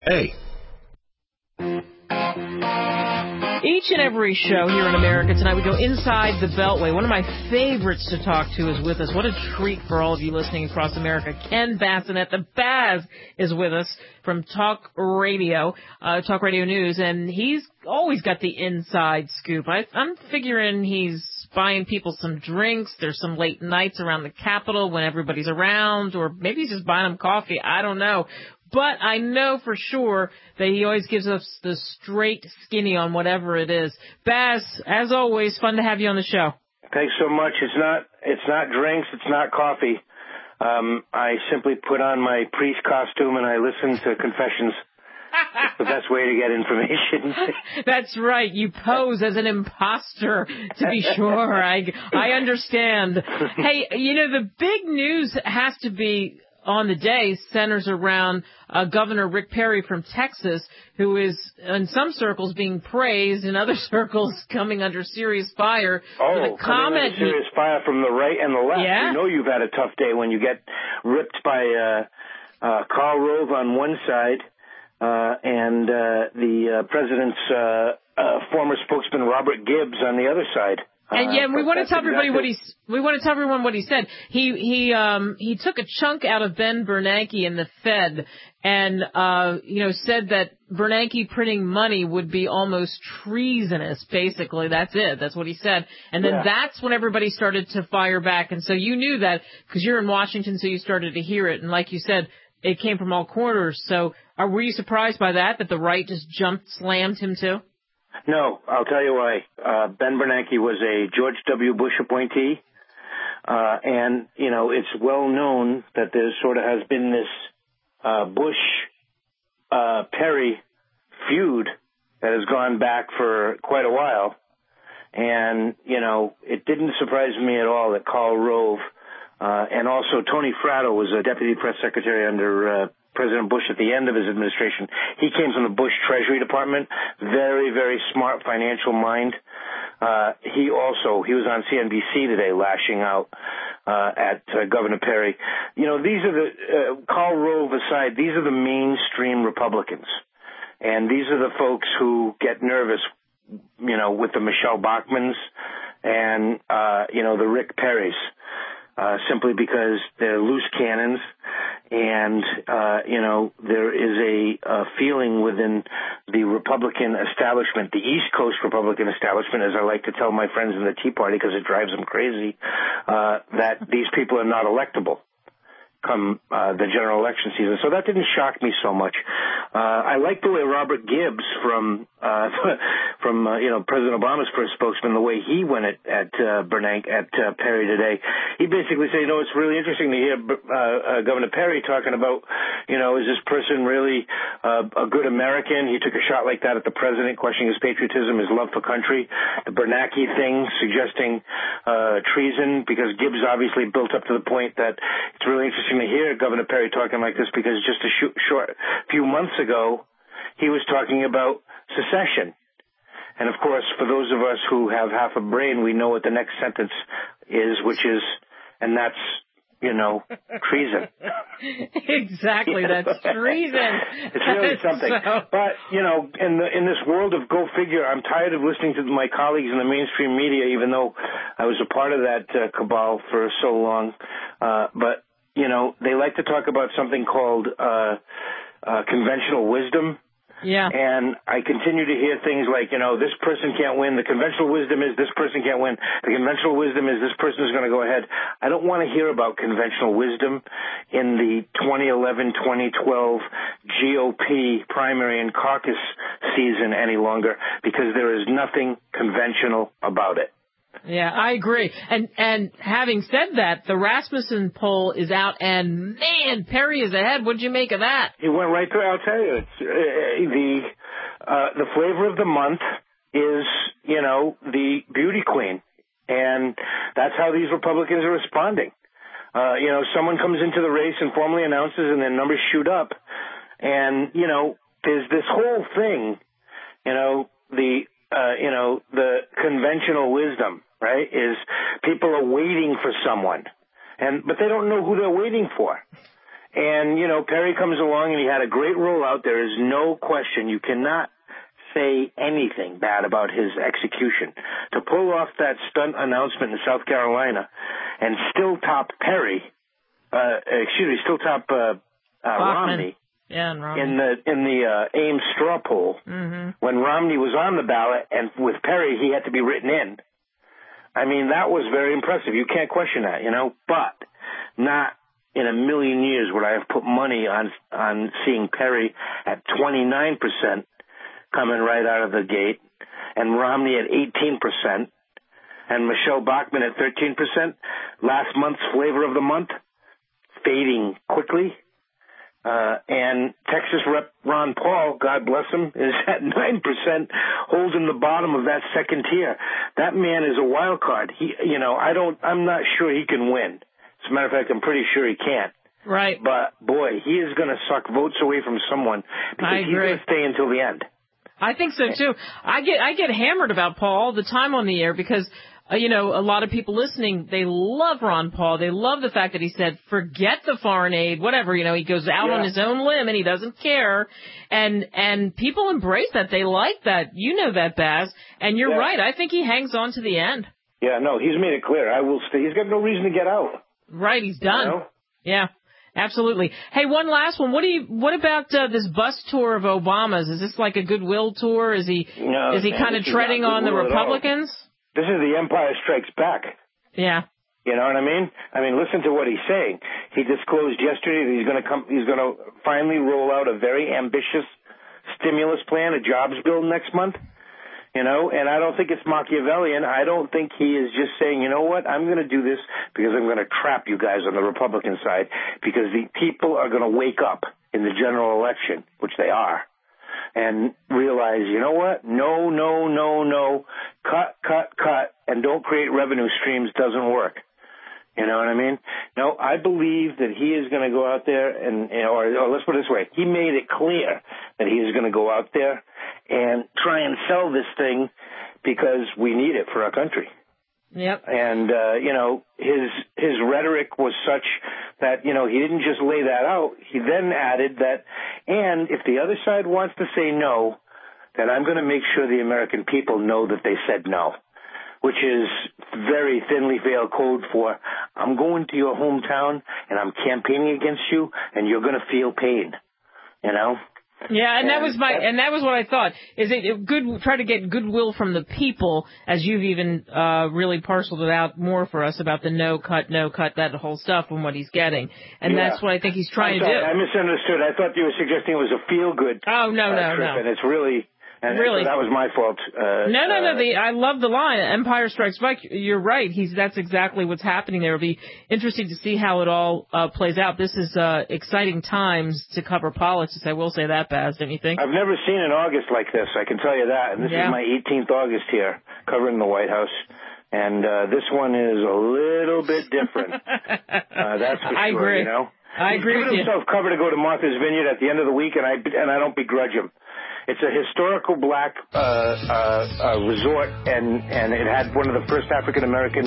Hey. Each and every show here in America tonight, we go inside the Beltway. One of my favorites to talk to is with us. What a treat for all of you listening across America. Ken Bassinet, the Baz, is with us from Talk Radio News, and he's always got the inside scoop. I'm figuring he's buying people some drinks. There's some late nights around the Capitol when everybody's around, or maybe he's just buying them coffee. I don't know. But I know for sure that he always gives us the straight skinny on whatever it is. Baz, as always, fun to have you on the show. Thanks so much. It's not drinks. It's not coffee. I simply put on my priest costume and I listen to confessions. It's the best way to get information. That's right. You pose as an imposter, to be sure. I understand. Hey, the big news has to be on the day centers around Governor Rick Perry from Texas, who is in some circles being praised, in other circles coming under serious fire. Oh, coming under serious fire from the right and the left. Yeah. You know you've had a tough day when you get ripped by Karl Rove on one side and the president's former spokesman Robert Gibbs on the other side. And we want to tell everybody everyone what he said. He took a chunk out of Ben Bernanke in the Fed and said that Bernanke printing money would be almost treasonous. Basically, that's it. That's what he said. And then that's when everybody started to fire back. And so you knew that because you're in Washington, so you started to hear it. And like you said, it came from all corners. So were you surprised by that the right just slammed him too? No, I'll tell you why. Ben Bernanke was a George W. Bush appointee, and, it's well known that there sort of has been this Bush-Perry feud that has gone back for quite a while, and, it didn't surprise me at all that Karl Rove and also Tony Fratto was a deputy press secretary under President Bush at the end of his administration. He came from the Bush Treasury Department, very, very smart financial mind. He was on CNBC today lashing out at Governor Perry. These are the, Karl Rove aside, these are the mainstream Republicans. And these are the folks who get nervous, with the Michelle Bachmans and, the Rick Perrys. Simply because they're loose cannons, and there is a feeling within the Republican establishment, the East Coast Republican establishment, as I like to tell my friends in the Tea Party because it drives them crazy, that these people are not electable come the general election season. So that didn't shock me so much. I like the way Robert Gibbs from President Obama's first spokesman, the way he went at Perry today. He basically said, it's really interesting to hear Governor Perry talking about, is this person really a good American? He took a shot like that at the president, questioning his patriotism, his love for country. The Bernanke thing, suggesting treason, because Gibbs obviously built up to the point that it's really interesting to hear Governor Perry talking like this, because just a short few months ago, he was talking about secession. And of course, for those of us who have half a brain, we know what the next sentence is, which is, and that's, treason. Exactly, that's treason. It's really something. But, in this world of go figure, I'm tired of listening to my colleagues in the mainstream media, even though I was a part of that cabal for so long. But they like to talk about something called conventional wisdom. Yeah. And I continue to hear things like, this person can't win. The conventional wisdom is this person can't win. The conventional wisdom is this person is going to go ahead. I don't want to hear about conventional wisdom in the 2011-2012 GOP primary and caucus season any longer, because there is nothing conventional about it. Yeah, I agree. And having said that, the Rasmussen poll is out, and man, Perry is ahead. What'd you make of that? He went right through. I'll tell you, it's the flavor of the month is the beauty queen, and that's how these Republicans are responding. Someone comes into the race and formally announces, and their numbers shoot up, and there's this whole thing, the conventional wisdom, right, is people are waiting for someone, but they don't know who they're waiting for. And, you know, Perry comes along and he had a great rollout. There is no question. You cannot say anything bad about his execution. To pull off that stunt announcement in South Carolina and still top Romney. Yeah, and Romney. In the Ames straw poll, when Romney was on the ballot, and with Perry, he had to be written in. I mean, that was very impressive. You can't question that, you know. But not in a million years would I have put money on seeing Perry at 29% coming right out of the gate, and Romney at 18%, and Michelle Bachmann at 13%. Last month's flavor of the month, fading quickly. And Texas Rep Ron Paul, God bless him, is at 9%, holding the bottom of that second tier. That man is a wild card. I'm not sure he can win. As a matter of fact, I'm pretty sure he can't. Right. But boy, he is going to suck votes away from someone because he's going to stay until the end. I think so too. I get hammered about Paul all the time on the air because a lot of people listening, they love Ron Paul. They love the fact that he said, forget the foreign aid, whatever, he goes out on his own limb and he doesn't care. And people embrace that. They like that. You know that, Baz. And you're right. I think he hangs on to the end. Yeah, no, he's made it clear. I will stay. He's got no reason to get out. Right. He's done. You know? Yeah. Absolutely. Hey, one last one. What about this bus tour of Obama's? Is this like a goodwill tour? Is he kind of treading on the Republicans? This is the Empire Strikes Back. Yeah. You know what I mean? I mean, listen to what he's saying. He disclosed yesterday that he's going to finally roll out a very ambitious stimulus plan, a jobs bill next month. And I don't think it's Machiavellian. I don't think he is just saying, you know what, I'm going to do this because I'm going to trap you guys on the Republican side because the people are going to wake up in the general election, which they are, and realize, you know what, no, cut, and don't create revenue streams doesn't work. You know what I mean? No, I believe that he is going to go out there or let's put it this way. He made it clear that he is going to go out there and try and sell this thing because we need it for our country. Yep. And, his rhetoric was such that, he didn't just lay that out. He then added that, and if the other side wants to say no, then I'm going to make sure the American people know that they said no, which is very thinly veiled code for I'm going to your hometown and I'm campaigning against you and you're going to feel pain, Yeah, and that was what I thought. Is it good? Try to get goodwill from the people, as you've even really parceled it out more for us about the no cut, that whole stuff and what he's getting, and that's what I think he's trying to do. I misunderstood. I thought you were suggesting it was a feel good. Oh no, and it's really. And really? So that was my fault. No. I love the line. Empire Strikes Back. You're right. That's exactly what's happening there. It'll be interesting to see how it all plays out. This is exciting times to cover politics. I will say that, Baz. Don't you think? I've never seen an August like this. I can tell you that. And this is my 18th August here, covering the White House. And this one is a little bit different. That's for sure. I agree. I agree with you. He put himself covered to go to Martha's Vineyard at the end of the week, and I don't begrudge him. It's a historical black resort, and it had one of the first African-American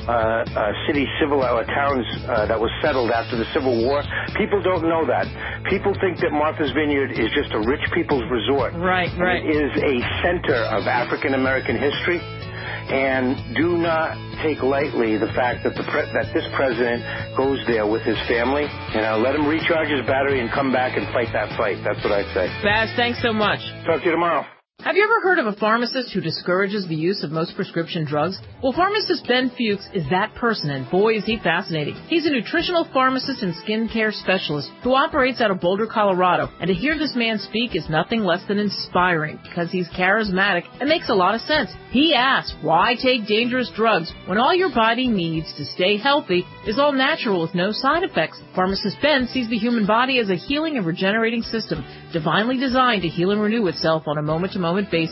towns that was settled after the Civil War. People don't know that. People think that Martha's Vineyard is just a rich people's resort. Right. It is a center of African-American history. And do not take lightly the fact that that this president goes there with his family. Let him recharge his battery and come back and fight that fight. That's what I'd say. Baz, thanks so much. Talk to you tomorrow. Have you ever heard of a pharmacist who discourages the use of most prescription drugs? Well, pharmacist Ben Fuchs is that person, and boy, is he fascinating. He's a nutritional pharmacist and skincare specialist who operates out of Boulder, Colorado. And to hear this man speak is nothing less than inspiring because he's charismatic and makes a lot of sense. He asks, why take dangerous drugs when all your body needs to stay healthy is all natural with no side effects? Pharmacist Ben sees the human body as a healing and regenerating system, divinely designed to heal and renew itself on a moment-to-moment basis.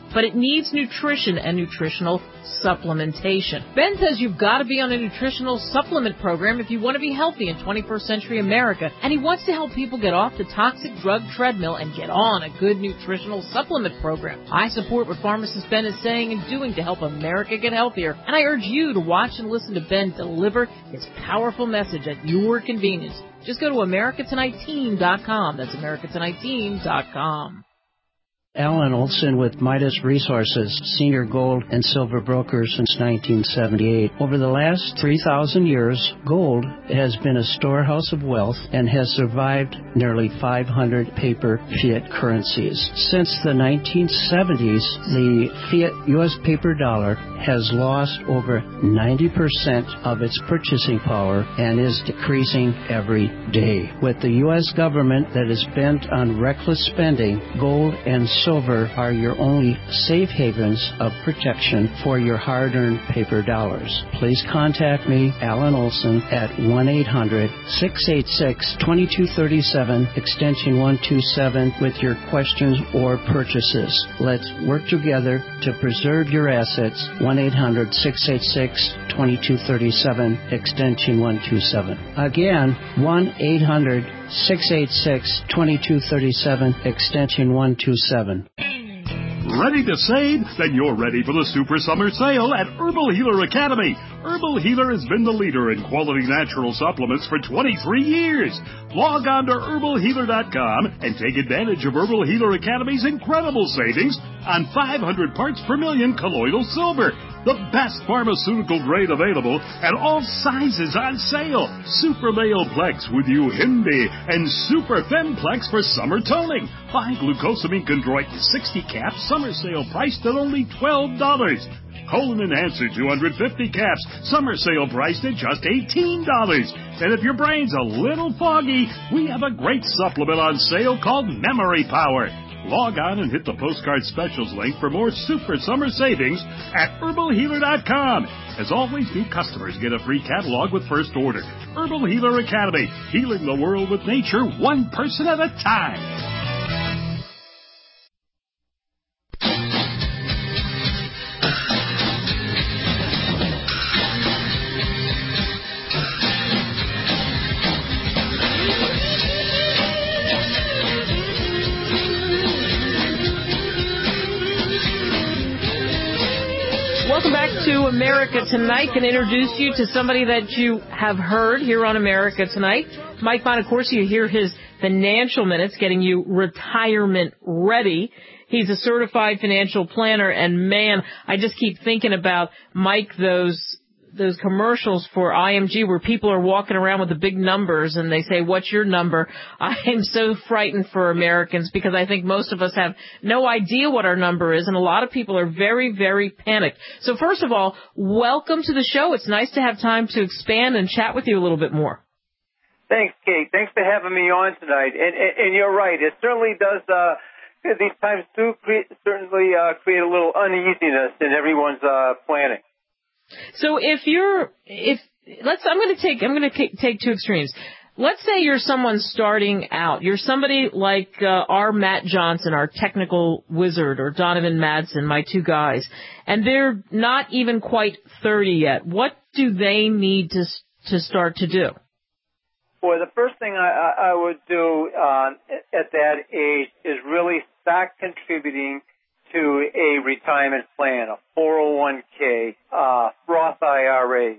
but it needs nutrition and nutritional supplementation. Ben says you've got to be on a nutritional supplement program if you want to be healthy in 21st century America, and he wants to help people get off the toxic drug treadmill and get on a good nutritional supplement program. I support what pharmacist Ben is saying and doing to help America get healthier, and I urge you to watch and listen to Ben deliver his powerful message at your convenience. Just go to AmericaTonightTeam.com. That's AmericaTonightTeam.com. Alan Olson with Midas Resources, senior gold and silver broker since 1978. Over the last 3,000 years, gold has been a storehouse of wealth and has survived nearly 500 paper fiat currencies. Since the 1970s, the fiat U.S. paper dollar has lost over 90% of its purchasing power and is decreasing every day. With the U.S. government that is bent on reckless spending, gold and silver are your only safe havens of protection for your hard-earned paper dollars. Please contact me, Alan Olson, at 1-800-686-2237, extension 127, with your questions or purchases. Let's work together to preserve your assets. 1-800-686-2237, extension 127. Again, 1-800-686-2237, extension 127. Ready to save? Then you're ready for the Super Summer Sale at Herbal Healer Academy. Herbal Healer has been the leader in quality natural supplements for 23 years. Log on to herbalhealer.com and take advantage of Herbal Healer Academy's incredible savings on 500 parts per million colloidal silver, the best pharmaceutical grade available, and all sizes on sale. Super Male Plex with Uhimbi and Super Femplex for summer toning. Buy glucosamine chondroit 60 caps, summer sale priced at only $12. Colon Enhancer 250 caps, summer sale priced at just $18. And if your brain's a little foggy, we have a great supplement on sale called Memory Power. Log on and hit the postcard specials link for more super summer savings at herbalhealer.com. As always, new customers get a free catalog with first order. Herbal Healer Academy, healing the world with nature, one person at a time. Welcome back to America Tonight. Can introduce you to somebody that you have heard here on America Tonight. Mike Bonacorsi, you hear his financial minutes getting you retirement ready. He's a certified financial planner, and man, I just keep thinking about, Mike, those commercials for IMG where people are walking around with the big numbers and they say, what's your number? I am so frightened for Americans because I think most of us have no idea what our number is, and a lot of people are very, very panicked. So first of all, welcome to the show. It's nice to have time to expand and chat with you a little bit more. Thanks, Kate. Thanks for having me on tonight. And you're right. It certainly does, these times do create a little uneasiness in everyone's planning. So I'm going to take two extremes. Let's say you're someone starting out. You're somebody like our Matt Johnson, our technical wizard, or Donovan Madsen, my two guys, and they're not even quite 30 yet. What do they need to start to do? Well, the first thing I would do at that age is really start contributing to a retirement plan, a 401k, Roth IRA,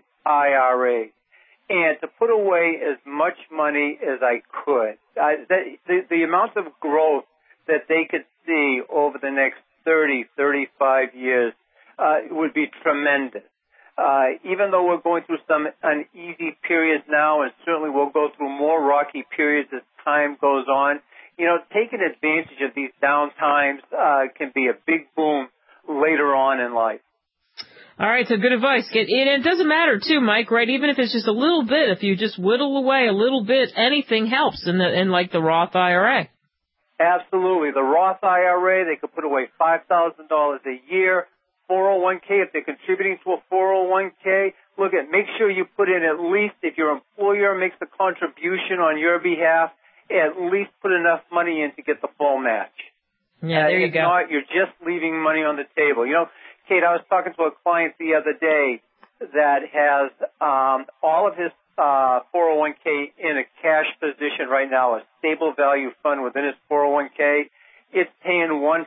and to put away as much money as I could. The amount of growth that they could see over the next 30, 35 years would be tremendous. Even though we're going through some uneasy periods now, and certainly we'll go through more rocky periods as time goes on, taking advantage of these down times can be a big boom later on in life. All right, so good advice. And it doesn't matter, too, Mike, right? Even if it's just a little bit, if you just whittle away a little bit, anything helps in like the Roth IRA. Absolutely. The Roth IRA, they could put away $5,000 a year. 401k, if they're contributing to a 401k, make sure you put in at least, if your employer makes a contribution on your behalf, at least put enough money in to get the full match. Yeah, there you go. If not, you're just leaving money on the table. You know, Kate, I was talking to a client the other day that has all of his 401k in a cash position right now, a stable value fund within his 401k. It's paying 1%.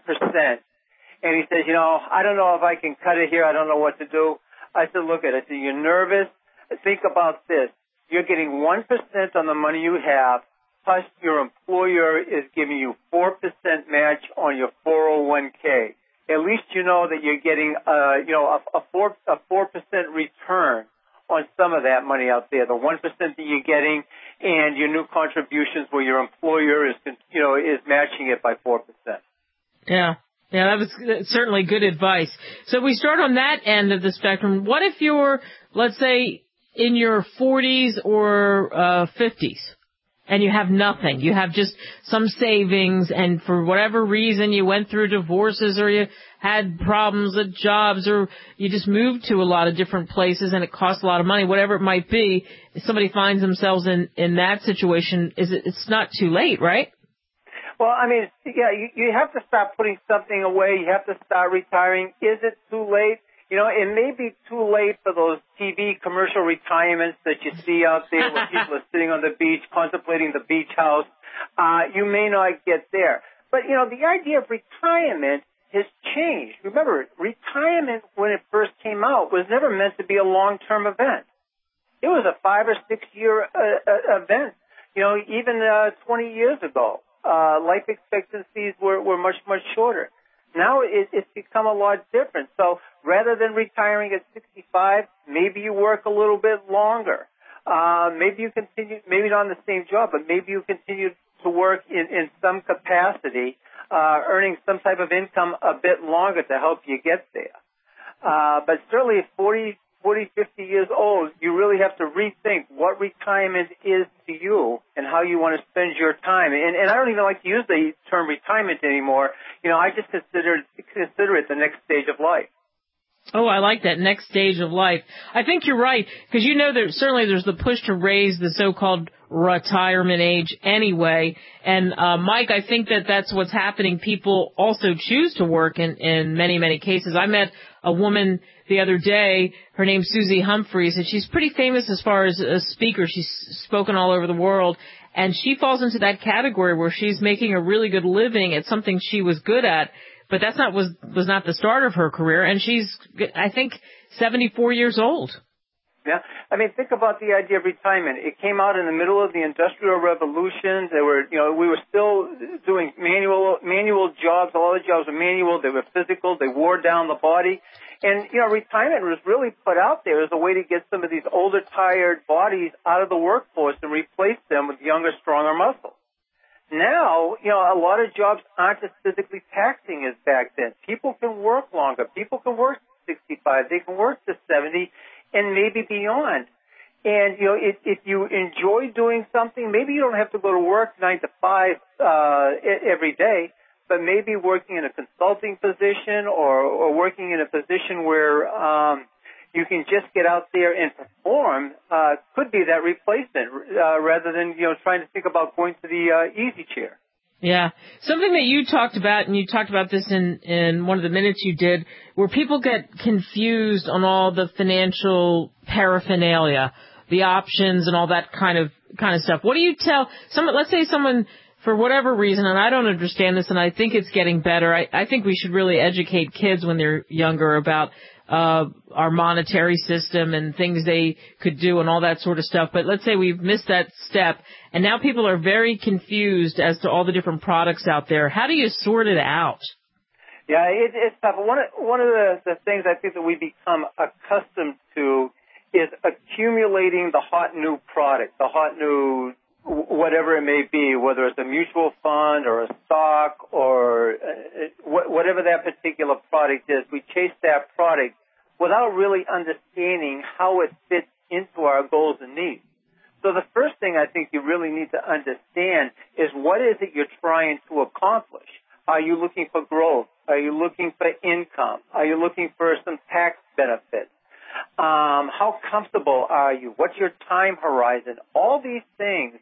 And he says, you know, I don't know if I can cut it here. I don't know what to do. I said, look at it. I said, you're nervous. Think about this. You're getting 1% on the money you have, plus your employer is giving you 4% match on your 401k. At least you know that you're getting, a 4% return on some of that money out there. The 1% that you're getting and your new contributions where your employer is matching it by 4%. Yeah. Yeah, that was certainly good advice. So we start on that end of the spectrum. What if you're, let's say, in your 40s or 50s and you have nothing? You have just some savings, and for whatever reason you went through divorces or you had problems at jobs or you just moved to a lot of different places and it costs a lot of money, whatever it might be. If somebody finds themselves in that situation, it's not too late, right? Well, I mean, yeah, you have to start putting something away. You have to start retiring. Is it too late? You know, it may be too late for those TV commercial retirements that you see out there where people are sitting on the beach contemplating the beach house. You may not get there. But, you know, the idea of retirement has changed. Remember, retirement when it first came out was never meant to be a long-term event. It was a 5 or 6 year event. You know, even 20 years ago. Life expectancies were much, much shorter. Now it's become a lot different. So rather than retiring at 65, maybe you work a little bit longer. Maybe you continue, maybe not in the same job, but maybe you continue to work in some capacity, earning some type of income a bit longer to help you get there. But certainly at 40, 50 years old, you really have to rethink what retirement is to you and how you want to spend your time. And I don't even like to use the term retirement anymore. You know, I just consider it the next stage of life. Oh, I like that, next stage of life. I think you're right, because you know there's the push to raise the so-called retirement age anyway. And Mike, I think that's what's happening. People also choose to work in many, many cases. I met a woman the other day. Her name's Susie Humphreys, and she's pretty famous as far as a speaker. She's spoken all over the world, and she falls into that category where she's making a really good living at something she was good at. But that's was not the start of her career, and she's, I think, 74 years old. Yeah, I mean, think about the idea of retirement. It came out in the middle of the Industrial Revolution. We were still doing manual jobs. A lot of jobs were manual. They were physical. They wore down the body. And, you know, retirement was really put out there as a way to get some of these older, tired bodies out of the workforce and replace them with younger, stronger muscles. Now, you know, a lot of jobs aren't as physically taxing as back then. People can work longer. People can work 65. They can work to 70 and maybe beyond. And, you know, if you enjoy doing something, maybe you don't have to go to work 9 to 5 every day, but maybe working in a consulting position or working in a position where you can just get out there and perform could be that replacement rather than, you know, trying to think about going to the easy chair. Yeah. Something that you talked about, and you talked about this in one of the minutes you did, where people get confused on all the financial paraphernalia, the options and all that kind of stuff. What do you tell someone, let's say someone, for whatever reason, and I don't understand this, and I think it's getting better. I think we should really educate kids when they're younger about our monetary system and things they could do and all that sort of stuff. But let's say we've missed that step, and now people are very confused as to all the different products out there. How do you sort it out? Yeah, it's tough. One of the things I think that we become accustomed to is accumulating the hot new product, the hot new whatever it may be, whether it's a mutual fund or a stock or whatever that particular product is. We chase that product without really understanding how it fits into our goals and needs. So the first thing I think you really need to understand is what is it you're trying to accomplish? Are you looking for growth? Are you looking for income? Are you looking for some tax benefits? How comfortable are you? What's your time horizon? All these things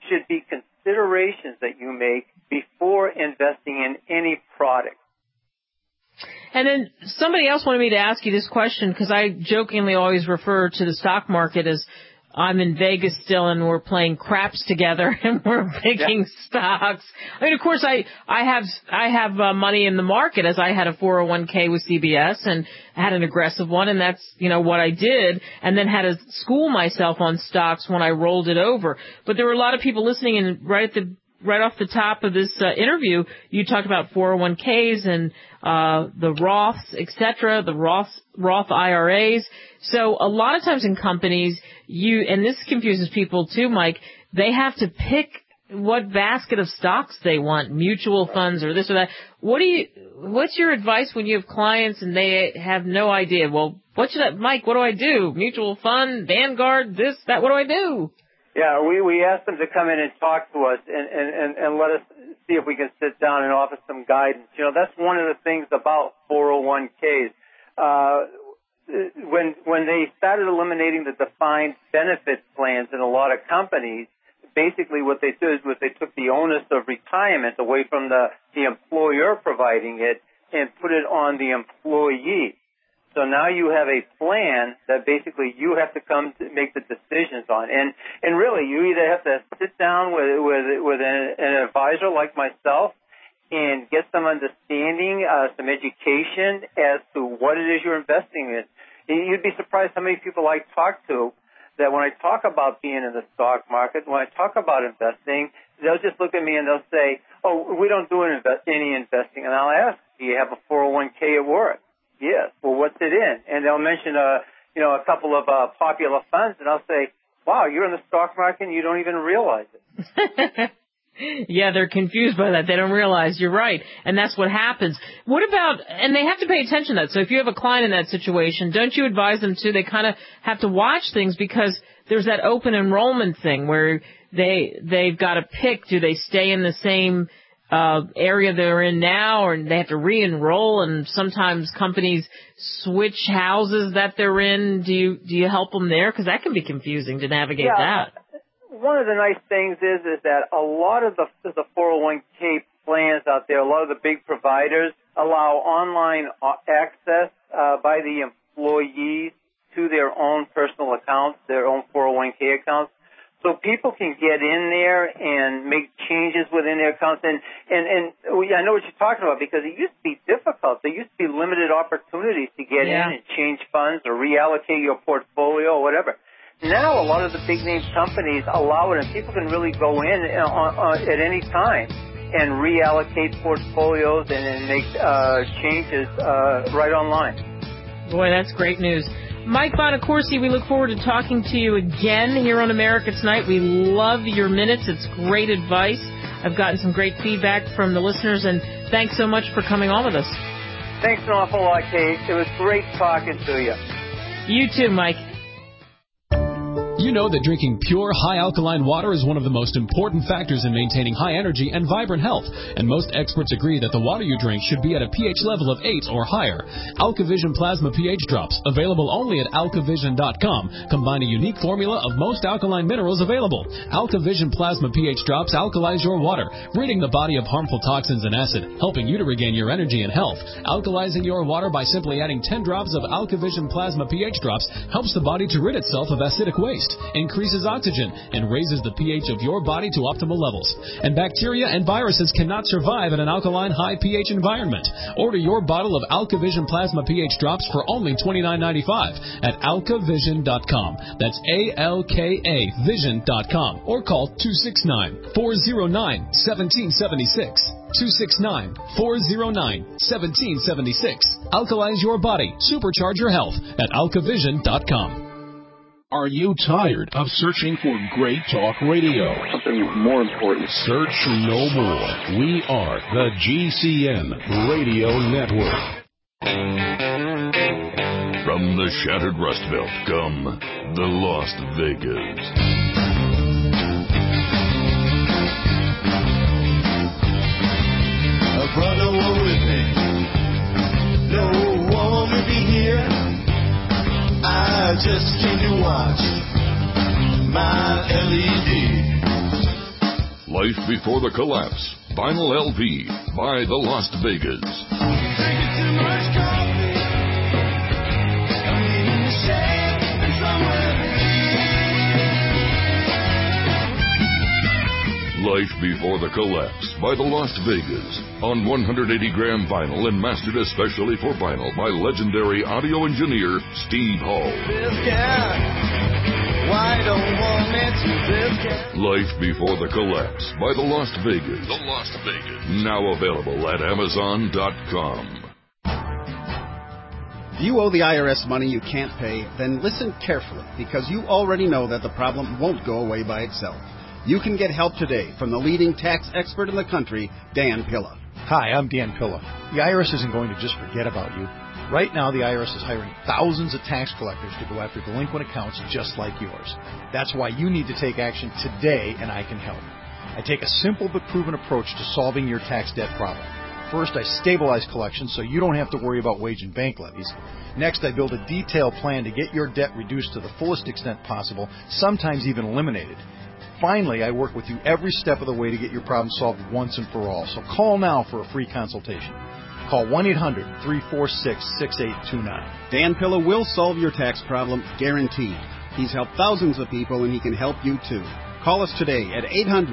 should be considerations that you make before investing in any product. And then somebody else wanted me to ask you this question, because I jokingly always refer to the stock market as I'm in Vegas still and we're playing craps together and we're picking stocks. I mean, of course, I have money in the market, as I had a 401k with CBS and had an aggressive one, and that's, what I did, and then had to school myself on stocks when I rolled it over. But there were a lot of people listening, and right off the top of this interview, you talked about 401ks and the Roths, etc., the Roth IRAs. So a lot of times in companies, and this confuses people too, Mike, they have to pick what basket of stocks they want, mutual funds or this or that. What's your advice when you have clients and they have no idea? Well, Mike, what do I do? Mutual fund, Vanguard, this, that, what do I do? Yeah, we asked them to come in and talk to us and let us see if we can sit down and offer some guidance. That's one of the things about 401ks. When they started eliminating the defined benefit plans in a lot of companies, basically what they did was they took the onus of retirement away from the employer providing it and put it on the employee. So now you have a plan that basically you have to come to make the decisions on. And really, you either have to sit down with an advisor like myself and get some understanding, some education as to what it is you're investing in. You'd be surprised how many people I talk to that when I talk about being in the stock market, when I talk about investing, they'll just look at me and they'll say, oh, we don't do any investing. And I'll ask, do you have a 401k at work? Yes. Well, what's it in? And they'll mention, a couple of popular funds, and I'll say, wow, you're in the stock market and you don't even realize it. Yeah, they're confused by that. They don't realize. You're right. And that's what happens. What about, and they have to pay attention to that. So if you have a client in that situation, don't you advise them to, they kind of have to watch things, because there's that open enrollment thing where they've got to pick, do they stay in the same area they're in now, or they have to re-enroll, and sometimes companies switch houses that they're in. Do you help them there? Because that can be confusing to navigate that. One of the nice things is that a lot of the 401k plans out there, a lot of the big providers allow online access by the employees to their own personal accounts, their own 401k accounts. So people can get in there and make changes within their accounts. And I know what you're talking about, because it used to be difficult. There used to be limited opportunities to get in and change funds or reallocate your portfolio or whatever. Now a lot of the big name companies allow it, and people can really go in at any time and reallocate portfolios and make changes right online. Boy, that's great news. Mike Bonacorsi, we look forward to talking to you again here on America Tonight. We love your minutes. It's great advice. I've gotten some great feedback from the listeners, and thanks so much for coming on with us. Thanks an awful lot, Kate. It was great talking to you. You too, Mike. You know that drinking pure, high-alkaline water is one of the most important factors in maintaining high energy and vibrant health, and most experts agree that the water you drink should be at a pH level of 8 or higher. AlkaVision Plasma pH Drops, available only at alkavision.com, combine a unique formula of most alkaline minerals available. AlkaVision Plasma pH Drops alkalize your water, ridding the body of harmful toxins and acid, helping you to regain your energy and health. Alkalizing your water by simply adding 10 drops of AlkaVision Plasma pH Drops helps the body to rid itself of acidic waste, increases oxygen, and raises the pH of your body to optimal levels. And bacteria and viruses cannot survive in an alkaline high pH environment. Order your bottle of AlkaVision Plasma pH Drops for only $29.95 at alkavision.com. That's ALKA Vision.com, or call 269-409-1776. 269-409-1776. Alkalize your body. Supercharge your health at alkavision.com. Are you tired of searching for great talk radio? Something more important. Search no more. We are the GCN Radio Network. From the shattered Rust Belt come the Lost Vegas. A brother were with me. No one will be here. I just came to watch my LED. Life Before the Collapse. Vinyl LP by the Las Vegas. Drinking too much coffee. Got me in the shade and somewhere Life Before the Collapse by the Las Vegas. On 180-gram vinyl and mastered especially for vinyl by legendary audio engineer Steve Hall. this cat. Why don't want me to this cat? Life Before the Collapse by the Las Vegas. The Las Vegas. Now available at Amazon.com. Do you owe the IRS money you can't pay? Then listen carefully, because you already know that the problem won't go away by itself. You can get help today from the leading tax expert in the country, Dan Pilla. Hi, I'm Dan Pilla. The IRS isn't going to just forget about you. Right now, the IRS is hiring thousands of tax collectors to go after delinquent accounts just like yours. That's why you need to take action today, and I can help. I take a simple but proven approach to solving your tax debt problem. First, I stabilize collections so you don't have to worry about wage and bank levies. Next, I build a detailed plan to get your debt reduced to the fullest extent possible, sometimes even eliminated. Finally, I work with you every step of the way to get your problem solved once and for all. So call now for a free consultation. Call 1-800-346-6829. Dan Pilla will solve your tax problem, guaranteed. He's helped thousands of people, and he can help you too. Call us today at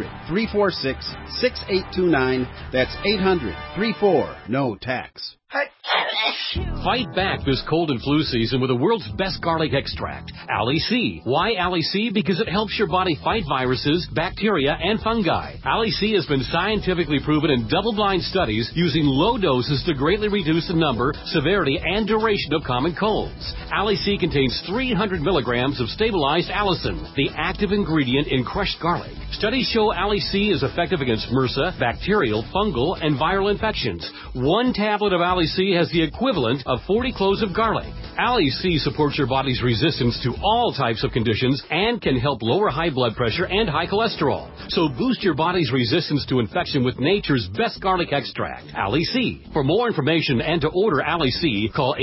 800-346-6829. That's 800-34-NO-TAX. Fight back this cold and flu season with the world's best garlic extract, Ali C. Why Ali C? Because it helps your body fight viruses, bacteria, and fungi. Ali C has been scientifically proven in double-blind studies using low doses to greatly reduce the number, severity, and duration of common colds. Ali C contains 300 milligrams of stabilized allicin, the active ingredient in crushed garlic. Studies show Ali C is effective against MRSA, bacterial, fungal, and viral infections. One tablet of Ali C has the equivalent of 40 cloves of garlic. Ali C supports your body's resistance to all types of conditions and can help lower high blood pressure and high cholesterol. So boost your body's resistance to infection with nature's best garlic extract, Ali C. For more information and to order Ali C, call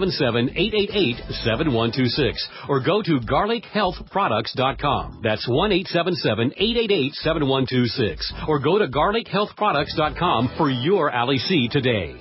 877-888-7126 or go to garlichealthproducts.com. That's 1-877-888-7126 or go to garlichealthproducts.com for your Ali C today.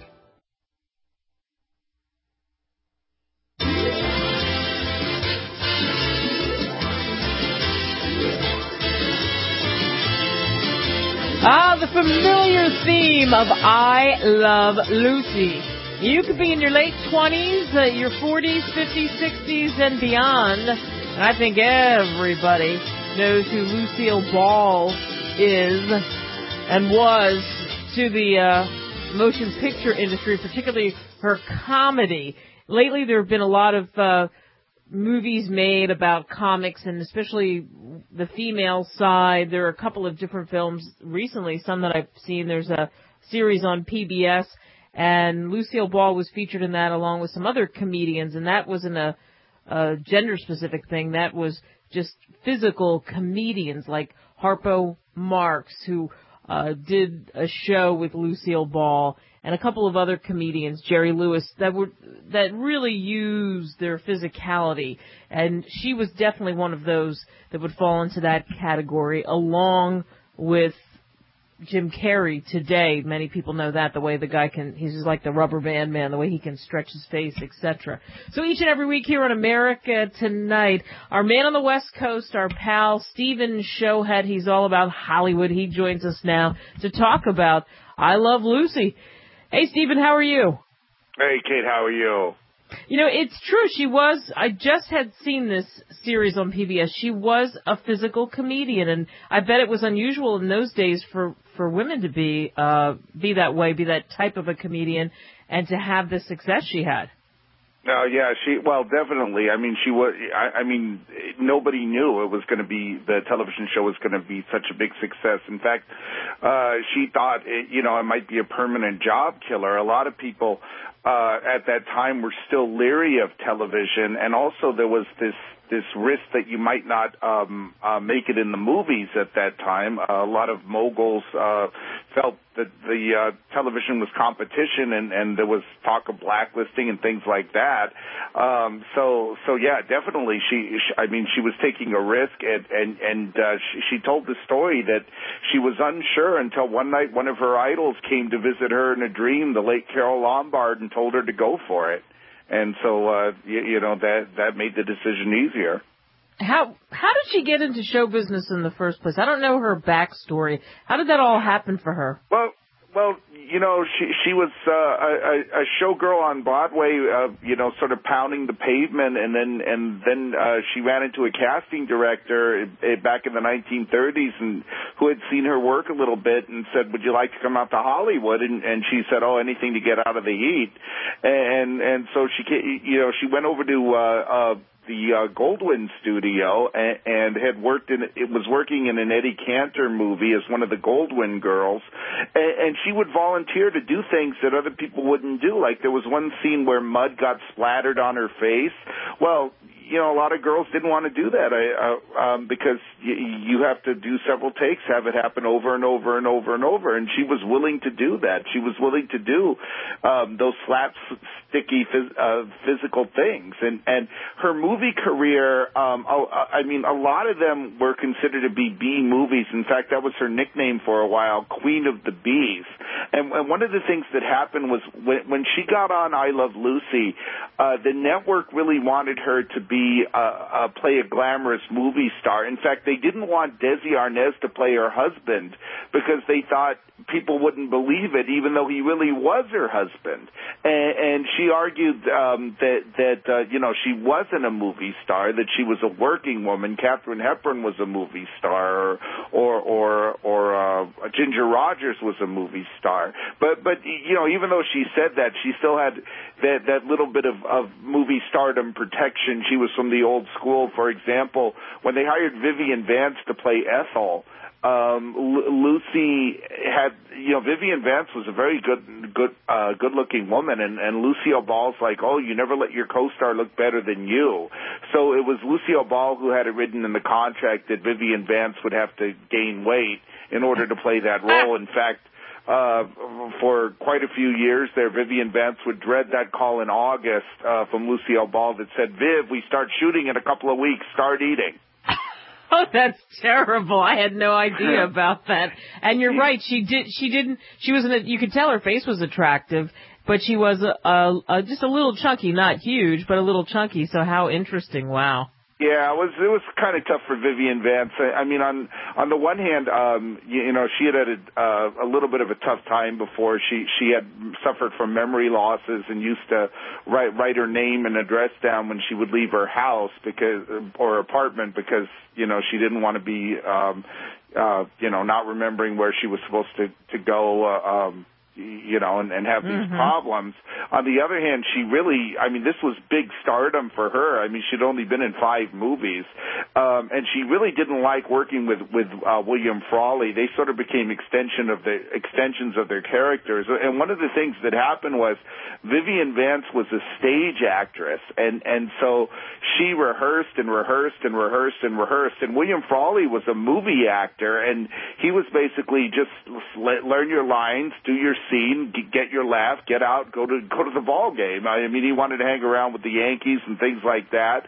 The familiar theme of I Love Lucy. You could be in your late 20s, your 40s, 50s, 60s, and beyond. And I think everybody knows who Lucille Ball is and was to the motion picture industry, particularly her comedy. Lately, there have been a lot of movies made about comics, and especially the female side. There are a couple of different films recently, some that I've seen. There's a series on PBS, and Lucille Ball was featured in that along with some other comedians, and that wasn't a gender-specific thing. That was just physical comedians like Harpo Marx, who did a show with Lucille Ball, and a couple of other comedians, Jerry Lewis, that really used their physicality. And she was definitely one of those that would fall into that category, along with Jim Carrey today. Many people know that, the way the guy he's just like the rubber band man, the way he can stretch his face, etc. So each and every week here on America Tonight, our man on the West Coast, our pal Stephen Showhead, he's all about Hollywood. He joins us now to talk about I Love Lucy. Hey, Stephen, how are you? Hey, Kate, how are you? You know, it's true. I just had seen this series on PBS. She was a physical comedian, and I bet it was unusual in those days for women to be that way, be that type of a comedian, and to have the success she had. Yeah, definitely. I mean, nobody knew it was going to be, the television show was going to be such a big success. In fact, she thought, it might be a permanent job killer. A lot of people at that time were still leery of television, and also there was this this risk that you might not make it in the movies at that time. A lot of moguls felt that the television was competition, and there was talk of blacklisting and things like that. So yeah, definitely. She was taking a risk, and she told the story that she was unsure until one night one of her idols came to visit her in a dream, the late Carole Lombard, and told her to go for it. And so, that made the decision easier. How did she get into show business in the first place? I don't know her backstory. How did that all happen for her? Well, she was a showgirl on Broadway, sort of pounding the pavement, and then she ran into a casting director back in the 1930s, and who had seen her work a little bit and said, "Would you like to come out to Hollywood?" And she said, "Oh, anything to get out of the heat." And so she went over to the Goldwyn studio and was working in an Eddie Cantor movie as one of the Goldwyn girls, and she would volunteer to do things that other people wouldn't do. Like there was one scene where mud got splattered on her face. Well, a lot of girls didn't want to do that because you have to do several takes, have it happen over and over and over and over. And she was willing to do that. She was willing to do those slapsticky physical things. And her movie career, a lot of them were considered to be B movies. In fact, that was her nickname for a while, Queen of the B's. And one of the things that happened was when she got on I Love Lucy, the network really wanted her to play a glamorous movie star. In fact, they didn't want Desi Arnaz to play her husband because they thought people wouldn't believe it, even though he really was her husband. And she argued that she wasn't a movie star, that she was a working woman. Katharine Hepburn was a movie star, or Ginger Rogers was a movie star. But even though she said that, she still had that little bit of movie stardom protection. She was from the old school. For example, when they hired Vivian Vance to play Ethel, Lucy had, Vivian Vance was a very good-looking woman, and Lucille Ball's like, "Oh, you never let your co-star look better than you." So it was Lucille Ball who had it written in the contract that Vivian Vance would have to gain weight in order to play that role. In fact, for quite a few years there, Vivian Vance would dread that call in August from Lucille Ball that said, "Viv, we start shooting in a couple of weeks. Start eating." Oh, that's terrible. I had no idea about that. And you're right. She wasn't, you could tell her face was attractive, but she was just a little chunky, not huge, but a little chunky. So how interesting. Wow. Yeah, it was kind of tough for Vivian Vance. I mean, on the one hand, she had a little bit of a tough time before. She had suffered from memory losses and used to write her name and address down when she would leave her house or apartment because she didn't want to be not remembering where she was supposed to go. And have these problems. On the other hand, this was big stardom for her. I mean, she'd only been in 5 movies. And she really didn't like working with William Frawley. They sort of became extensions of their characters. And one of the things that happened was Vivian Vance was a stage actress. And so she rehearsed and rehearsed and rehearsed and rehearsed. And William Frawley was a movie actor, and he was basically just learn your lines, do your scene, get your laugh, get out, go to the ball game. I mean, he wanted to hang around with the Yankees and things like that.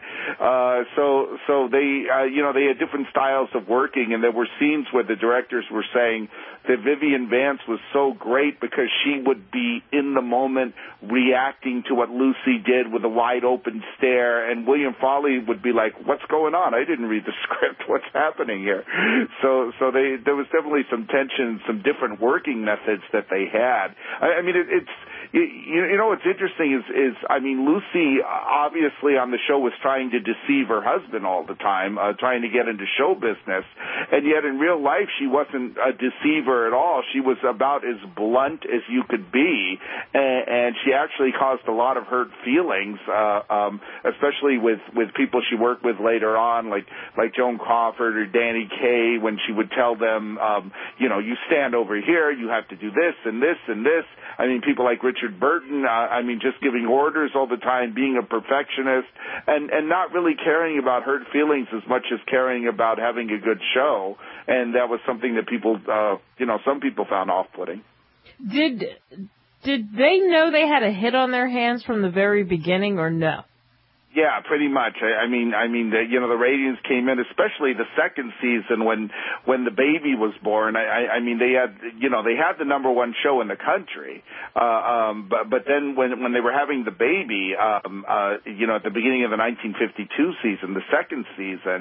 So they they had different styles of working, and there were scenes where the directors were saying that Vivian Vance was so great because she would be in the moment reacting to what Lucy did with a wide open stare, and William Frawley would be like, "What's going on? I didn't read the script. What's happening here?" So there was definitely some tension, some different working methods that they had. I mean, it's what's interesting is Lucy obviously on the show was trying to deceive her husband all the time, trying to get into show business, and yet in real life she wasn't a deceiver at all. She was about as blunt as you could be, and she actually caused a lot of hurt feelings, especially with people she worked with later on, like Joan Crawford or Danny Kaye, when she would tell them, you stand over here, you have to do this and this and this. I mean, people like Richard Richard Burton. I mean, just giving orders all the time, being a perfectionist, and not really caring about hurt feelings as much as caring about having a good show. And that was something that people, some people found off-putting. Did they know they had a hit on their hands from the very beginning, or no? Yeah, pretty much. I mean, the ratings came in, especially the second season when the baby was born. I mean, they had the number one show in the country. But then when they were having the baby, at the beginning of the 1952 season, the second season,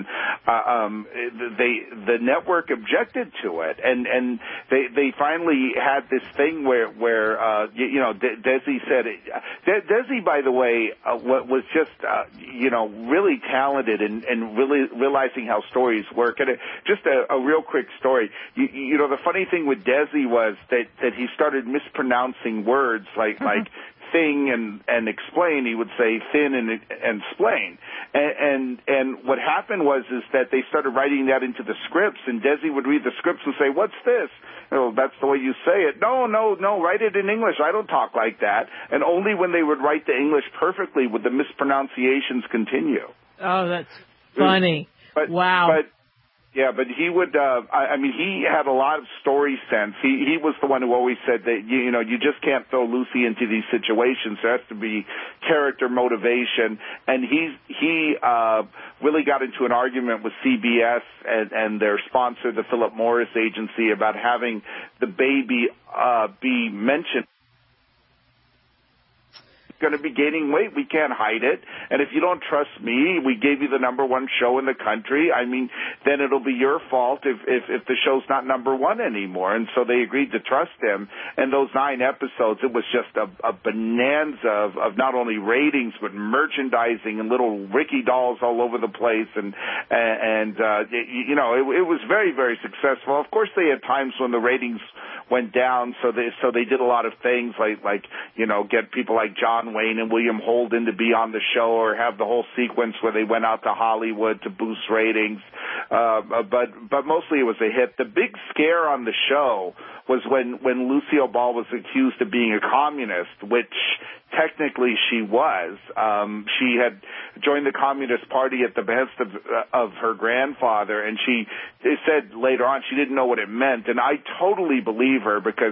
the network objected to it, and they finally had this thing where Desi said it. Desi, by the way, was just really talented and really realizing how stories work. And just a real quick story. The funny thing with Desi was that he started mispronouncing words like thing and explain. He would say thin and splain. And what happened was that they started writing that into the scripts, and Desi would read the scripts and say, "What's this?" "Oh, that's the way you say it." No, write it in English. I don't talk like that. And only when they would write the English perfectly would the mispronunciations continue. Oh, that's funny. Wow. But he would, he had a lot of story sense. He was the one who always said that, you just can't throw Lucy into these situations. There has to be character motivation. And he really got into an argument with CBS and their sponsor, the Philip Morris Agency, about having the baby be mentioned. Going to be gaining weight. We can't hide it. And if you don't trust me, we gave you the number one show in the country. I mean, then it'll be your fault if the show's not number one anymore. And so they agreed to trust him. And those 9 episodes, it was just a bonanza of not only ratings but merchandising and little Ricky dolls all over the place. And it was very, very successful. Of course, they had times when the ratings went down, so they did a lot of things like get people like John Wayne and William Holden to be on the show, or have the whole sequence where they went out to Hollywood to boost ratings. But mostly it was a hit. The big scare on the show was when Lucille Ball was accused of being a communist, which technically she was. She had joined the Communist Party at the behest of her grandfather, and she said later on she didn't know what it meant. And I totally believe her, because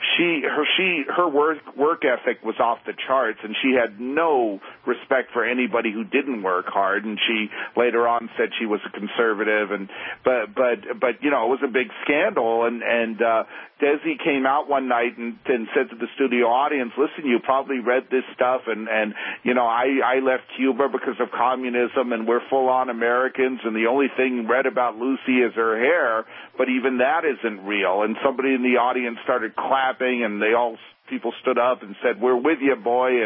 her work ethic was off the charts, and she had no respect for anybody who didn't work hard. And she later on said she was a conservative, but it was a big scandal. And Desi came out one night and said to the studio audience, "Listen, you probably read this stuff, and I left Cuba because of communism, and we're full-on Americans, and the only thing read about Lucy is her hair, but even that isn't real." And somebody in the audience started clapping, and people stood up and said, "We're with you, boy."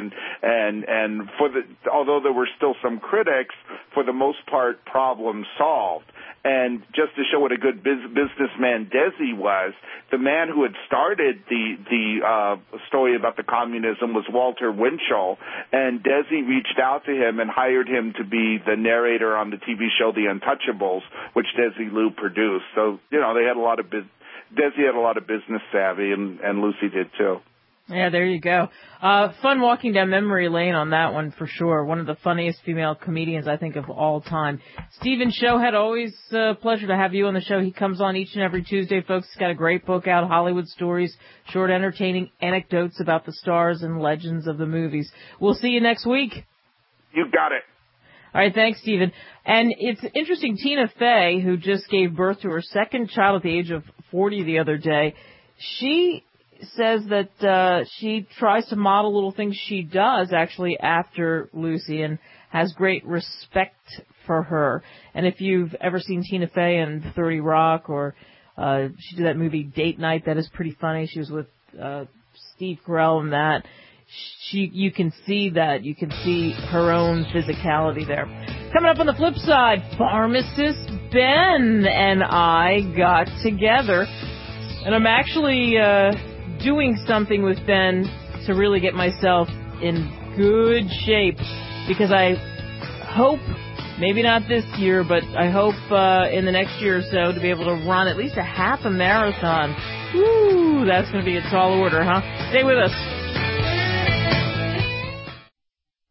And although there were still some critics, for the most part, problem solved. And just to show what a good businessman Desi was, the man who had started the story about the communism was Walter Winchell, and Desi reached out to him and hired him to be the narrator on the TV show The Untouchables, which Desilu produced. So, they had Desi had a lot of business savvy, and Lucy did too. Yeah, there you go. Fun walking down memory lane on that one for sure. One of the funniest female comedians, I think, of all time. Stephen Showhead, always a pleasure to have you on the show. He comes on each and every Tuesday, folks. He's got a great book out, Hollywood Stories, short, entertaining anecdotes about the stars and legends of the movies. We'll see you next week. You got it. All right, thanks, Stephen. And it's interesting, Tina Fey, who just gave birth to her second child at the age of 40 the other day, she says that she tries to model little things she does actually after Lucy, and has great respect for her. And if you've ever seen Tina Fey in 30 Rock, or she did that movie Date Night, that is pretty funny. She was with Steve Carell in that. You can see that. You can see her own physicality there. Coming up on the flip side, Pharmacist Ben and I got together, and I'm actually doing something with Ben to really get myself in good shape, because I hope, maybe not this year, but I hope in the next year or so to be able to run at least a half a marathon. Woo, that's going to be a tall order, huh? Stay with us.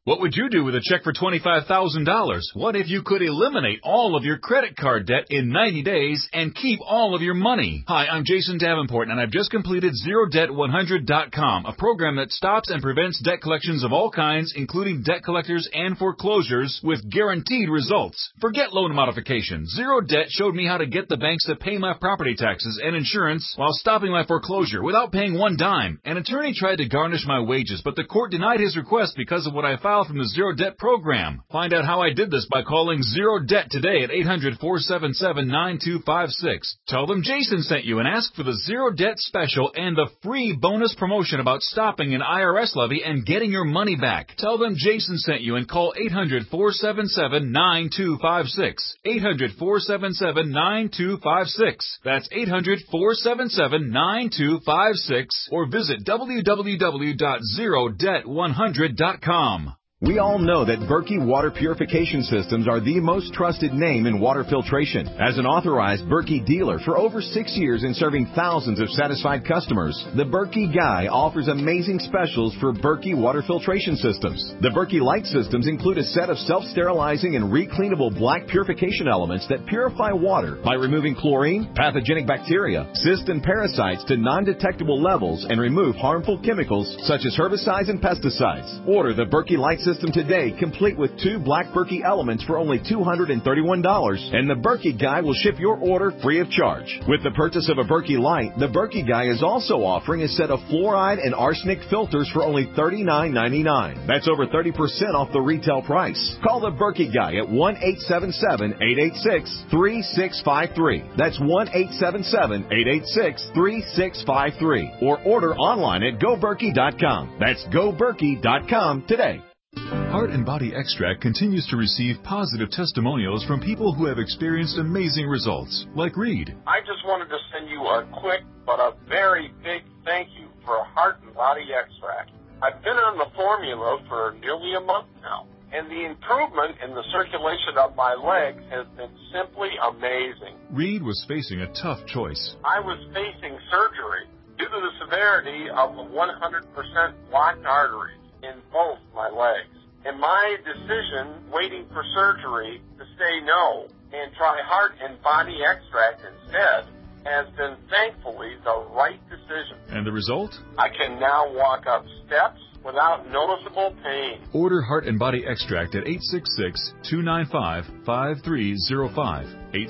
What would you do with a check for $25,000? What if you could eliminate all of your credit card debt in 90 days and keep all of your money? Hi, I'm Jason Davenport, and I've just completed ZeroDebt100.com, a program that stops and prevents debt collections of all kinds, including debt collectors and foreclosures, with guaranteed results. Forget loan modification. Zero Debt showed me how to get the banks to pay my property taxes and insurance while stopping my foreclosure without paying one dime. An attorney tried to garnish my wages, but the court denied his request because of what I filed from the Zero Debt program. Find out how I did this by calling Zero Debt today at 800-477-9256. Tell them Jason sent you and ask for the Zero Debt special and the free bonus promotion about stopping an IRS levy and getting your money back. Tell them Jason sent you and call 800-477-9256. 800-477-9256. That's 800-477-9256 or visit www.zerodebt100.com. We all know that Berkey Water Purification Systems are the most trusted name in water filtration. As an authorized Berkey dealer for over 6 years and serving thousands of satisfied customers, the Berkey Guy offers amazing specials for Berkey Water Filtration Systems. The Berkey Light Systems include a set of self-sterilizing and recleanable black purification elements that purify water by removing chlorine, pathogenic bacteria, cysts, and parasites to non-detectable levels and remove harmful chemicals such as herbicides and pesticides. Order the Berkey Light System today, complete with 2 black Berkey elements for only $231, and the Berkey Guy will ship your order free of charge. With the purchase of a Berkey Light, the Berkey Guy is also offering a set of fluoride and arsenic filters for only $39.99. That's over 30% off the retail price. Call the Berkey Guy at 1-877-886-3653. That's 1-877-886-3653. Or order online at GoBerkey.com. That's GoBerkey.com today. Heart and Body Extract continues to receive positive testimonials from people who have experienced amazing results, like Reed. I just wanted to send you a quick but a very big thank you for Heart and Body Extract. I've been on the formula for nearly a month now, and the improvement in the circulation of my legs has been simply amazing. Reed was facing a tough choice. I was facing surgery due to the severity of the 100% blocked arteries in both my legs. And my decision, waiting for surgery, to say no and try Heart and Body Extract instead, has been thankfully the right decision. And the result? I can now walk up steps without noticeable pain. Order Heart and Body Extract at 866-295-5305,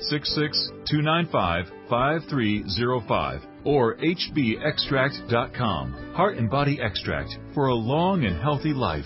866-295-5305, or hbextract.com. Heart and Body Extract for a long and healthy life.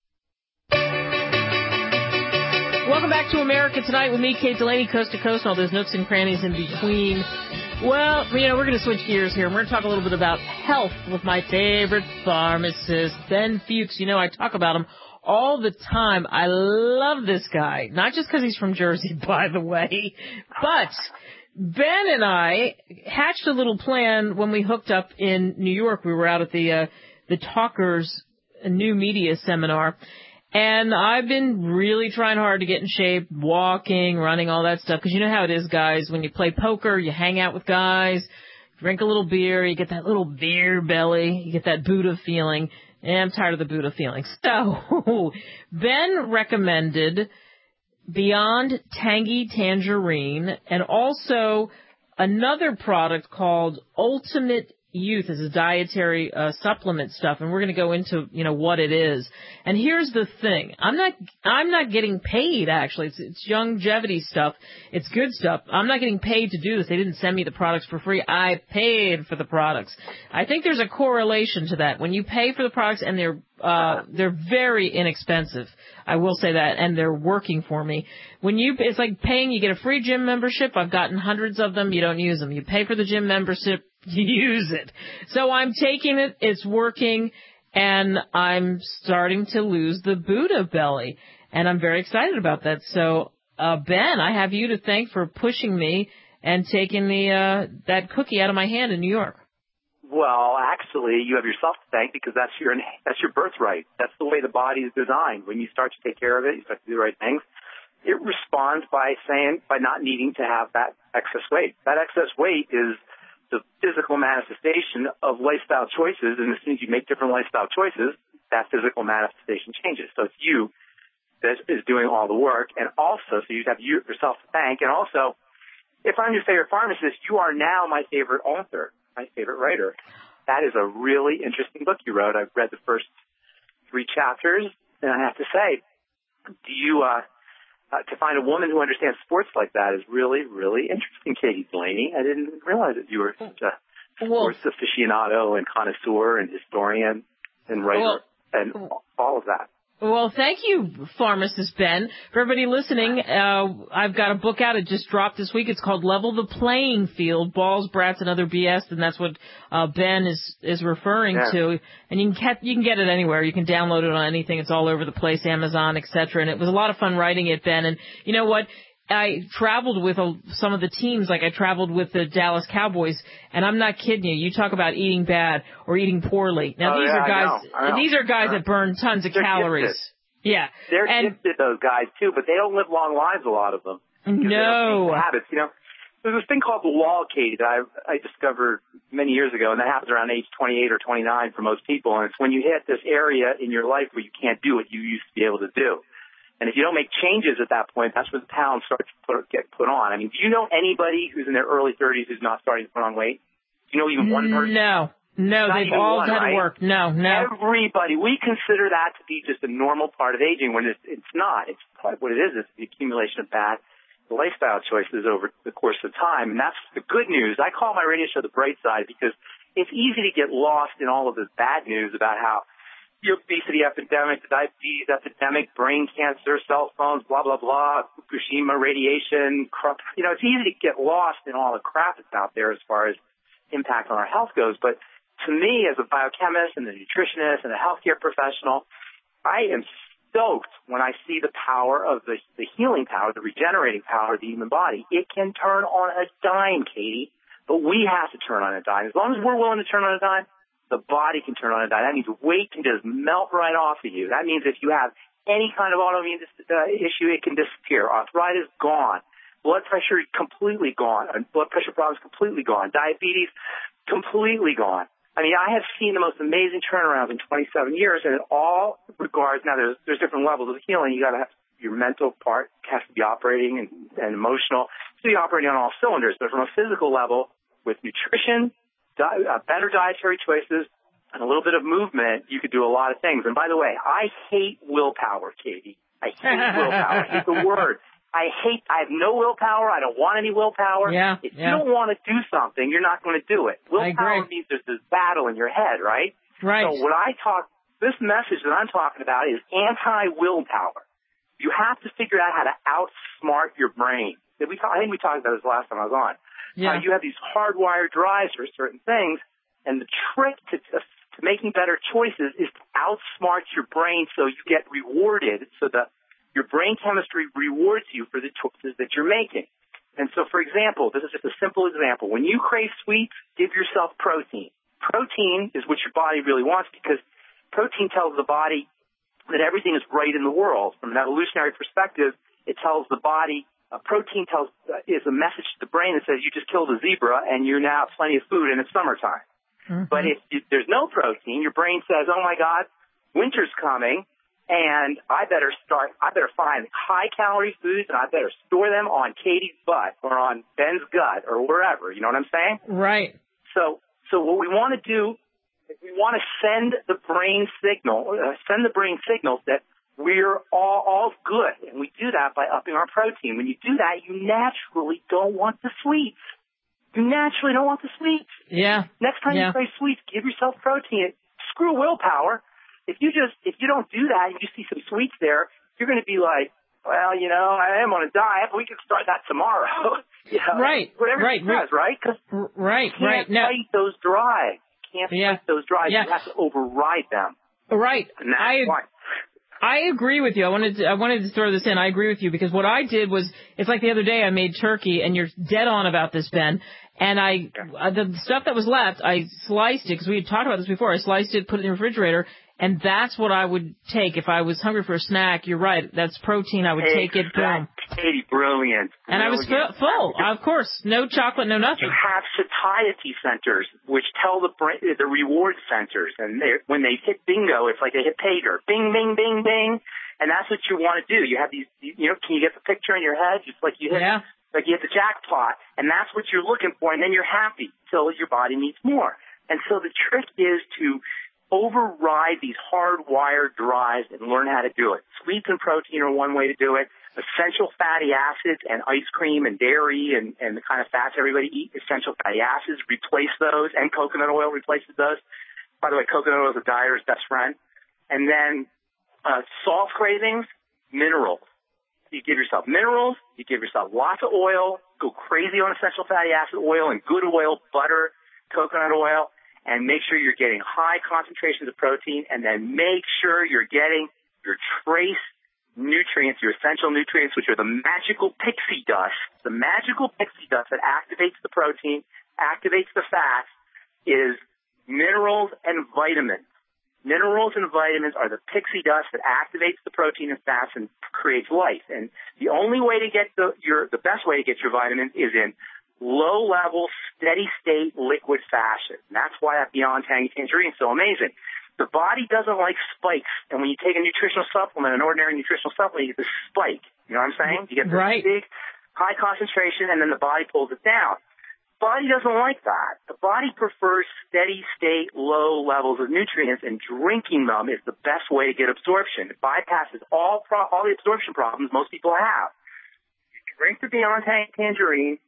Welcome back to America Tonight with me, Kate Delaney, coast to coast, and all those nooks and crannies in between. Well, we're going to switch gears here. We're going to talk a little bit about health with my favorite pharmacist, Ben Fuchs. I talk about him all the time. I love this guy, not just because he's from Jersey, by the way, but Ben and I hatched a little plan when we hooked up in New York. We were out at the Talkers New Media Seminar. And I've been really trying hard to get in shape, walking, running, all that stuff. Because you know how it is, guys. When you play poker, you hang out with guys, drink a little beer, you get that little beer belly, you get that Buddha feeling. And I'm tired of the Buddha feeling. So, Ben recommended Beyond Tangy Tangerine and also another product called Ultimate Youth. This is dietary supplement stuff, and we're going to go into what it is. And here's the thing: I'm not getting paid. Actually, it's longevity stuff. It's good stuff. I'm not getting paid to do this. They didn't send me the products for free. I paid for the products. I think there's a correlation to that. When you pay for the products, and they're very inexpensive. I will say that, and they're working for me. It's like paying. You get a free gym membership. I've gotten hundreds of them. You don't use them. You pay for the gym membership. You use it. So I'm taking it. It's working, and I'm starting to lose the Buddha belly, and I'm very excited about that. So, Ben, I have you to thank for pushing me and taking that cookie out of my hand in New York. Well, actually, you have yourself to thank because that's your birthright. That's the way the body is designed. When you start to take care of it, you start to do the right things. It responds by not needing to have that excess weight. That excess weight is the physical manifestation of lifestyle choices, and as soon as you make different lifestyle choices, that physical manifestation changes. So it's you that is doing all the work, and also, so you have yourself to thank, and also, if I'm your favorite pharmacist, you are now my favorite author, my favorite writer. That is a really interesting book you wrote. I've read the first 3 chapters, and I have to say, to find a woman who understands sports like that is really, really interesting, Katie Delaney. I didn't realize that you were such a sports aficionado and connoisseur and historian and writer and all of that. Well, thank you, Pharmacist Ben. For everybody listening, I've got a book out. It just dropped this week. It's called Level the Playing Field, Balls, Brats, and Other BS, and that's what Ben is referring to. And you can get it anywhere. You can download it on anything. It's all over the place, Amazon, etc. And it was a lot of fun writing it, Ben. And you know what? I traveled with some of the teams, like I traveled with the Dallas Cowboys, and I'm not kidding you. You talk about eating bad or eating poorly. Now these are guys. I know. These are guys that burn tons of calories. Gifted. Yeah, they're gifted, those guys too, but they don't live long lives. A lot of them. No habits. There's this thing called the wall, Katie, that I discovered many years ago, and that happens around age 28 or 29 for most people. And it's when you hit this area in your life where you can't do what you used to be able to do. And if you don't make changes at that point, that's when the pounds start to get put on. I mean, do you know anybody who's in their early 30s who's not starting to put on weight? Do you know even one person? No, they've all done work. No. Everybody. We consider that to be just a normal part of aging when it's not. It's what it is. It's the accumulation of bad lifestyle choices over the course of time. And that's the good news. I call my radio show The Bright Side because it's easy to get lost in all of this bad news about how the obesity epidemic, the diabetes epidemic, brain cancer, cell phones, blah, blah, blah, Fukushima radiation. It's easy to get lost in all the crap that's out there as far as impact on our health goes. But to me, as a biochemist and a nutritionist and a healthcare professional, I am stoked when I see the power of the healing power, the regenerating power of the human body. It can turn on a dime, Katie, but we have to turn on a dime. As long as we're willing to turn on a dime, the body can turn on a dime. That means weight can just melt right off of you. That means if you have any kind of autoimmune issue, it can disappear. Arthritis, gone. Blood pressure, completely gone. Blood pressure problems, completely gone. Diabetes, completely gone. I mean, I have seen the most amazing turnarounds in 27 years, and in all regards, now there's different levels of healing. You got to have your mental part has to be operating and emotional. It has to be operating on all cylinders. But from a physical level, with nutrition, better dietary choices, and a little bit of movement, you could do a lot of things. And by the way, I hate willpower, Katie. I hate willpower. I hate the word. I have no willpower. I don't want any willpower. If you don't want to do something, you're not going to do it. Willpower means there's this battle in your head, right? Right. So this message that I'm talking about is anti-willpower. You have to figure out how to outsmart your brain. I think we talked about this last time I was on. Yeah. You have these hardwired drives for certain things, and the trick to making better choices is to outsmart your brain so you get rewarded, so that your brain chemistry rewards you for the choices that you're making. And so, for example, this is just a simple example. When you crave sweets, give yourself protein. Protein is what your body really wants because protein tells the body that everything is right in the world. From an evolutionary perspective, it tells the body, protein is a message to the brain that says you just killed a zebra and you now have plenty of food and it's summertime. Mm-hmm. But if there's no protein, your brain says, oh my God, winter's coming and I better find high calorie foods and I better store them on Katie's butt or on Ben's gut or wherever. You know what I'm saying? Right. So what we want to do is we want to send the brain signals that we're all good, and we do that by upping our protein. When you do that, you naturally don't want the sweets. Yeah. Next time you crave sweets, give yourself protein. Screw willpower. If you don't do that and you see some sweets there, you're going to be like, well, I am on a diet, but we can start that tomorrow. Right. Whatever it says, right? Because you can't fight those drives. You have to override them. Right. And that's why. I agree with you. I wanted to throw this in. I agree with you because what I did was, it's like the other day I made turkey, and you're dead on about this, Ben. And the stuff that was left, I sliced it because we had talked about this before. I sliced it, put it in the refrigerator, And that's what I would take if I was hungry for a snack. You're right. That's protein. I would take it. Boom. Katie, brilliant. And I was full, of course. No chocolate, no nothing. You have satiety centers, which tell the brain, the reward centers. And when they hit bingo, it's like they hit pay dirt. Bing, bing, bing, bing. And that's what you want to do. You have these, can you get the picture in your head? Just like you hit, like you hit the jackpot. And that's what you're looking for. And then you're happy till your body needs more. And so the trick is to override these hardwired drives and learn how to do it. Sweets and protein are one way to do it. Essential fatty acids and ice cream and dairy and the kind of fats everybody eats, essential fatty acids, replace those, and coconut oil replaces those. By the way, coconut oil is a dieter's best friend. And then salt cravings, minerals. You give yourself minerals, you give yourself lots of oil, go crazy on essential fatty acid oil and good oil, butter, coconut oil, and make sure you're getting high concentrations of protein, and then make sure you're getting your trace nutrients, your essential nutrients, which are the magical pixie dust. The magical pixie dust that activates the protein, activates the fats, is minerals and vitamins. Minerals and vitamins are the pixie dust that activates the protein and fats and creates life. And the only way to get the best way to get your vitamins is in low-level, steady-state liquid fashion. And that's why that Beyond Tangy Tangerine is so amazing. The body doesn't like spikes. And when you take a nutritional supplement, an ordinary nutritional supplement, you get this spike. You know what I'm saying? You get this big, high concentration, and then the body pulls it down. The body doesn't like that. The body prefers steady-state, low levels of nutrients, and drinking them is the best way to get absorption. It bypasses all the absorption problems most people have. You drink the Beyond Tangy Tangerine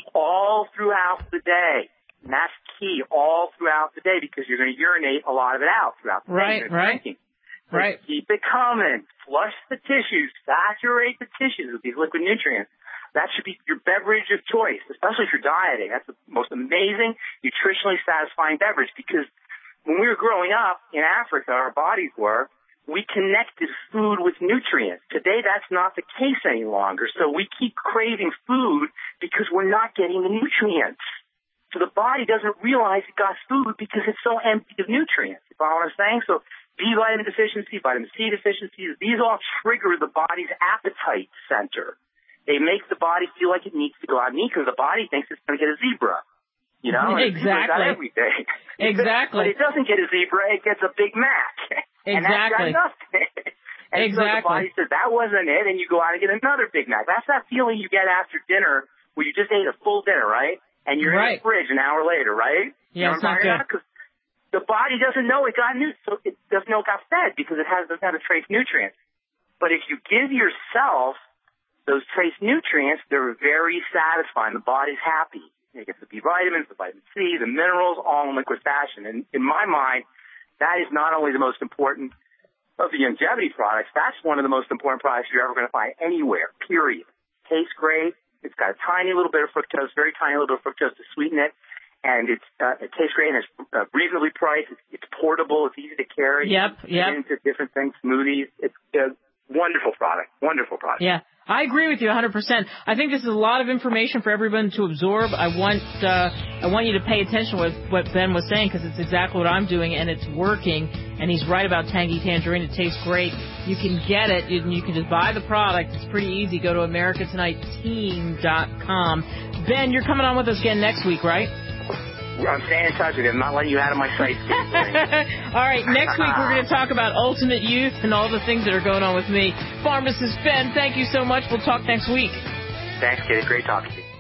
all throughout the day. And that's key, all throughout the day, because you're going to urinate a lot of it out throughout the day. Right. Keep it coming. Flush the tissues. Saturate the tissues with these liquid nutrients. That should be your beverage of choice, especially if you're dieting. That's the most amazing, nutritionally satisfying beverage, because when we were growing up in Africa, our bodies were, we connected food with nutrients. Today, that's not the case any longer. So we keep craving food because we're not getting the nutrients. So the body doesn't realize it got food because it's so empty of nutrients. You follow what I'm saying? So B vitamin deficiency, vitamin C deficiencies, these all trigger the body's appetite center. They make the body feel like it needs to go out and eat because the body thinks it's going to get a zebra. You know? Exactly. Every day. Exactly. But it doesn't get a zebra, it gets a Big Mac. And that's got nothing. And so the body says, that wasn't it, and you go out and get another Big Mac. That's that feeling you get after dinner where you just ate a full dinner, right? And you're in the fridge an hour later, right? Yeah, it's not good. Because the body doesn't know it got so it doesn't know it got fed because it doesn't have the trace nutrients. But if you give yourself those trace nutrients, they're very satisfying. The body's happy. You get the B vitamins, the vitamin C, the minerals, all in liquid fashion. And in my mind, that is not only the most important of the longevity products, that's one of the most important products you're ever going to find anywhere, period. Tastes great. It's got a tiny little bit of fructose, very tiny little bit of fructose to sweeten it. And it tastes great, and it's reasonably priced. It's portable. It's easy to carry. Yep. Into different things, smoothies. It's a wonderful product. Wonderful product. Yeah. I agree with you 100%. I think this is a lot of information for everyone to absorb. I want you to pay attention to what Ben was saying, because it's exactly what I'm doing, and it's working. And he's right about Tangy Tangerine. It tastes great. You can get it, and you can just buy the product. It's pretty easy. Go to AmericaTonightTeam.com. Ben, you're coming on with us again next week, right? I'm staying in touch with you. I'm not letting you out of my sight. All right, next week we're going to talk about Ultimate Youth and all the things that are going on with me. Pharmacist Ben, thank you so much. We'll talk next week. Thanks, Kitty. Great talking to you.